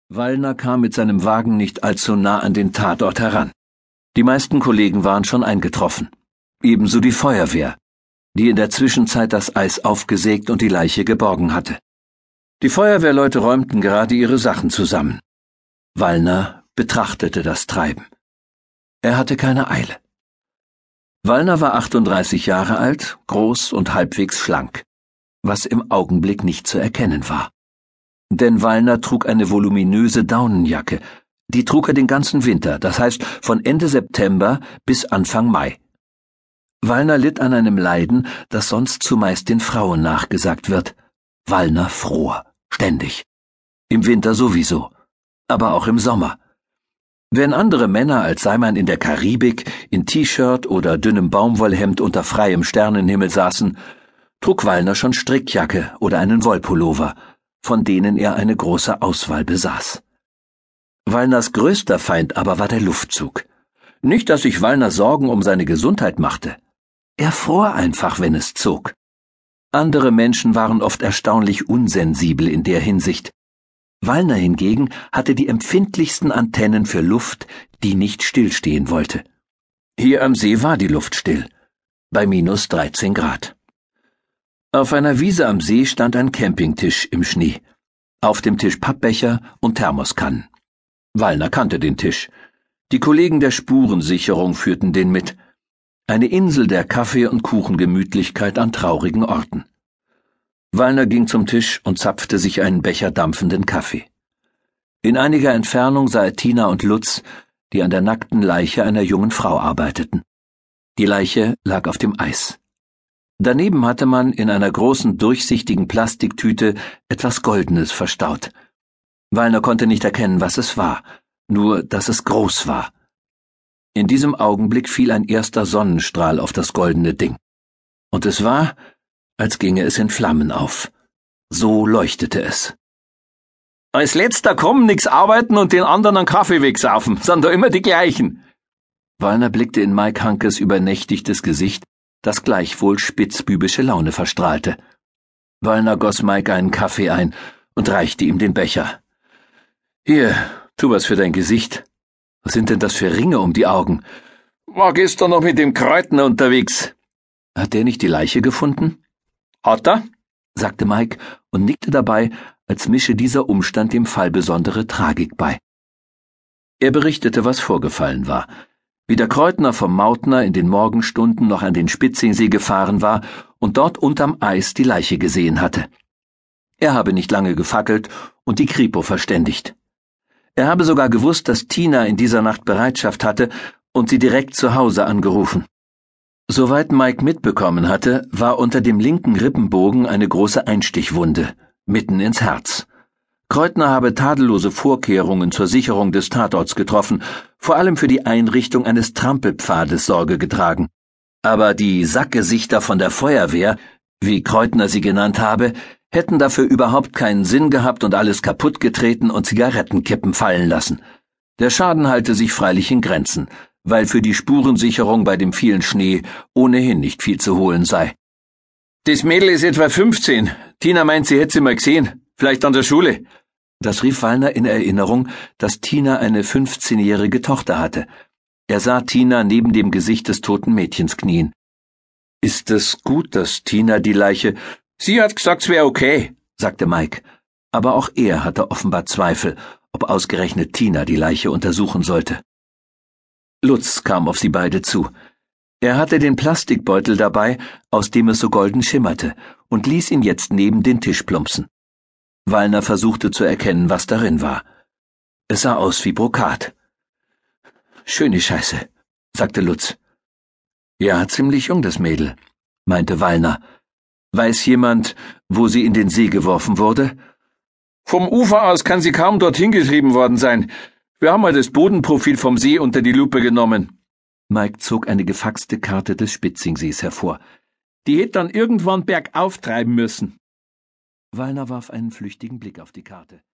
Wallner kam mit seinem Wagen nicht allzu nah an den Tatort heran. Die meisten Kollegen waren schon eingetroffen. Ebenso die Feuerwehr, die in der Zwischenzeit das Eis aufgesägt und die Leiche geborgen hatte. Die Feuerwehrleute räumten gerade ihre Sachen zusammen. Wallner betrachtete das Treiben. Er hatte keine Eile. Wallner war 38 Jahre alt, groß und halbwegs schlank, was im Augenblick nicht zu erkennen war. Denn Wallner trug eine voluminöse Daunenjacke, die trug er den ganzen Winter, das heißt von Ende September bis Anfang Mai. Wallner litt an einem Leiden, das sonst zumeist den Frauen nachgesagt wird. Wallner fror, ständig. Im Winter sowieso, aber auch im Sommer. Wenn andere Männer, als sei man in der Karibik, in T-Shirt oder dünnem Baumwollhemd unter freiem Sternenhimmel saßen, trug Wallner schon Strickjacke oder einen Wollpullover, von denen er eine große Auswahl besaß. Wallners größter Feind aber war der Luftzug. Nicht, dass sich Wallner Sorgen um seine Gesundheit machte. Er fror einfach, wenn es zog. Andere Menschen waren oft erstaunlich unsensibel in der Hinsicht. Wallner hingegen hatte die empfindlichsten Antennen für Luft, die nicht stillstehen wollte. Hier am See war die Luft still, bei minus 13 Grad. Auf einer Wiese am See stand ein Campingtisch im Schnee. Auf dem Tisch Pappbecher und Thermoskannen. Wallner kannte den Tisch. Die Kollegen der Spurensicherung führten den mit. Eine Insel der Kaffee- und Kuchengemütlichkeit an traurigen Orten. Wallner ging zum Tisch und zapfte sich einen Becher dampfenden Kaffee. In einiger Entfernung sah er Tina und Lutz, die an der nackten Leiche einer jungen Frau arbeiteten. Die Leiche lag auf dem Eis. Daneben hatte man in einer großen durchsichtigen Plastiktüte etwas Goldenes verstaut. Wallner konnte nicht erkennen, was es war, nur dass es groß war. In diesem Augenblick fiel ein erster Sonnenstrahl auf das goldene Ding. Und es war, als ginge es in Flammen auf. So leuchtete es. Als letzter kommen, nix arbeiten und den anderen einen Kaffee wegsaufen, sind da immer die gleichen. Wallner blickte in Mike Hankes übernächtigtes Gesicht, das gleichwohl spitzbübische Laune verstrahlte. Wallner goss Mike einen Kaffee ein und reichte ihm den Becher. Hier, tu was für dein Gesicht. Was sind denn das für Ringe um die Augen? War gestern noch mit dem Kreutner unterwegs. Hat der nicht die Leiche gefunden? Hat er, sagte Mike und nickte dabei, als mische dieser Umstand dem Fall besondere Tragik bei. Er berichtete, was vorgefallen war, wie der Kreutner vom Mautner in den Morgenstunden noch an den Spitzingsee gefahren war und dort unterm Eis die Leiche gesehen hatte. Er habe nicht lange gefackelt und die Kripo verständigt. Er habe sogar gewusst, dass Tina in dieser Nacht Bereitschaft hatte und sie direkt zu Hause angerufen. Soweit Mike mitbekommen hatte, war unter dem linken Rippenbogen eine große Einstichwunde, mitten ins Herz. Kreutner habe tadellose Vorkehrungen zur Sicherung des Tatorts getroffen, vor allem für die Einrichtung eines Trampelpfades Sorge getragen. Aber die Sackgesichter von der Feuerwehr, wie Kreutner sie genannt habe, hätten dafür überhaupt keinen Sinn gehabt und alles kaputtgetreten und Zigarettenkippen fallen lassen. Der Schaden halte sich freilich in Grenzen, weil für die Spurensicherung bei dem vielen Schnee ohnehin nicht viel zu holen sei. Das Mädel ist etwa 15. Tina meint, sie hätte sie mal gesehen. Vielleicht an der Schule. Das rief Wallner in Erinnerung, dass Tina eine 15-jährige Tochter hatte. Er sah Tina neben dem Gesicht des toten Mädchens knien. Ist es gut, dass Tina die Leiche... Sie hat gesagt, es wäre okay, sagte Mike. Aber auch er hatte offenbar Zweifel, ob ausgerechnet Tina die Leiche untersuchen sollte. Lutz kam auf sie beide zu. Er hatte den Plastikbeutel dabei, aus dem es so golden schimmerte, und ließ ihn jetzt neben den Tisch plumpsen. Wallner versuchte zu erkennen, was darin war. Es sah aus wie Brokat. Schöne Scheiße, sagte Lutz. Ja, ziemlich jung, das Mädel, meinte Wallner. Weiß jemand, wo sie in den See geworfen wurde? Vom Ufer aus kann sie kaum dorthin getrieben worden sein. Wir haben mal das Bodenprofil vom See unter die Lupe genommen. Mike zog eine gefaxte Karte des Spitzingsees hervor. Die hätte dann irgendwann bergauf treiben müssen. Wallner warf einen flüchtigen Blick auf die Karte.